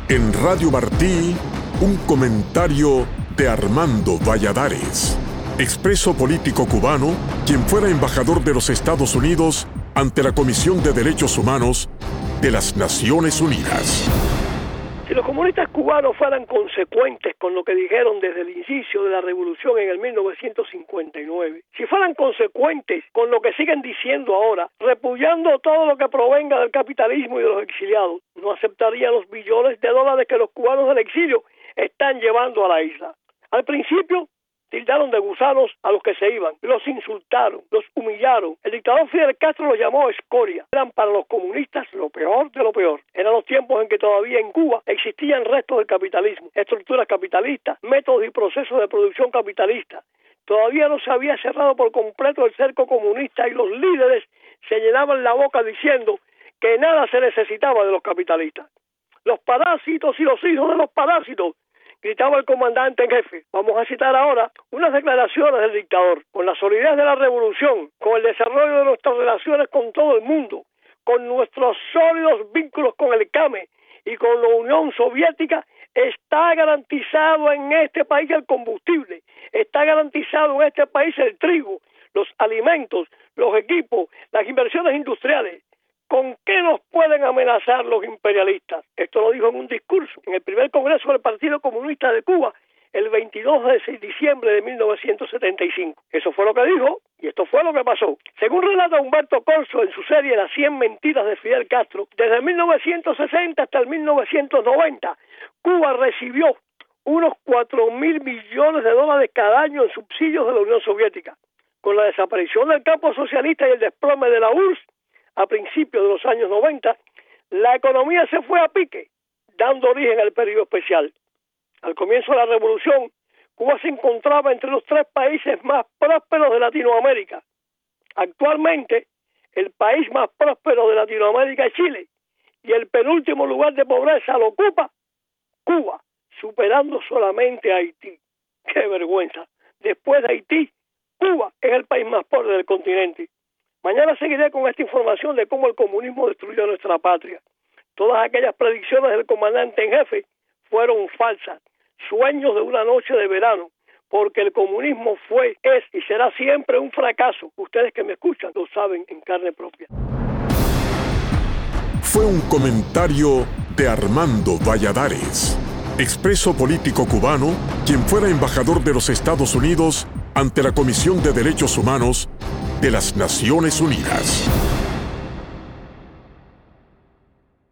En Radio Martí, un comentario de Armando Valladares, expreso político cubano, quien fuera embajador de los Estados Unidos ante la Comisión de Derechos Humanos de las Naciones Unidas. Si los comunistas cubanos fueran consecuentes con lo que dijeron desde el inicio de la revolución en el 1959, si fueran consecuentes con lo que siguen diciendo ahora, repudiando todo lo que provenga del capitalismo y de los exiliados, no aceptarían los billones de dólares que los cubanos del exilio están llevando a la isla. Al principio, tildaron de gusanos a los que se iban, los insultaron, los humillaron. El dictador Fidel Castro los llamó escoria. Eran para los comunistas lo peor de lo peor. Eran los tiempos en que todavía en Cuba existían restos del capitalismo, estructuras capitalistas, métodos y procesos de producción capitalista. Todavía no se había cerrado por completo el cerco comunista y los líderes se llenaban la boca diciendo que nada se necesitaba de los capitalistas. Los parásitos y los hijos de los parásitos, gritaba el comandante en jefe. Vamos a citar ahora unas declaraciones del dictador. Con la solidez de la revolución, con el desarrollo de nuestras relaciones con todo el mundo, con nuestros sólidos vínculos con el CAME y con la Unión Soviética, está garantizado en este país el combustible, está garantizado en este país el trigo, los alimentos, los equipos, las inversiones industriales. ¿Con qué nos pueden amenazar los imperialistas? Esto lo dijo en un discurso en el primer Congreso del Partido Comunista de Cuba el 22 de diciembre de 1975. Eso fue lo que dijo y esto fue lo que pasó. Según relata Humberto Corso en su serie Las 100 mentiras de Fidel Castro, desde 1960 hasta el 1990, Cuba recibió unos 4.000 millones de dólares cada año en subsidios de la Unión Soviética. Con la desaparición del campo socialista y el desplome de la URSS, a principios de los años 90, la economía se fue a pique, dando origen al periodo especial. Al comienzo de la revolución, Cuba se encontraba entre los 3 países más prósperos de Latinoamérica. Actualmente, el país más próspero de Latinoamérica es Chile, y el penúltimo lugar de pobreza lo ocupa Cuba, superando solamente a Haití. ¡Qué vergüenza! Después de Haití, Cuba es el país más pobre del continente. Mañana seguiré con esta información de cómo el comunismo destruyó nuestra patria. Todas aquellas predicciones del comandante en jefe fueron falsas, sueños de una noche de verano, porque el comunismo fue, es y será siempre un fracaso. Ustedes que me escuchan lo saben en carne propia. Fue un comentario de Armando Valladares, expreso político cubano, quien fuera embajador de los Estados Unidos ante la Comisión de Derechos Humanos de las Naciones Unidas.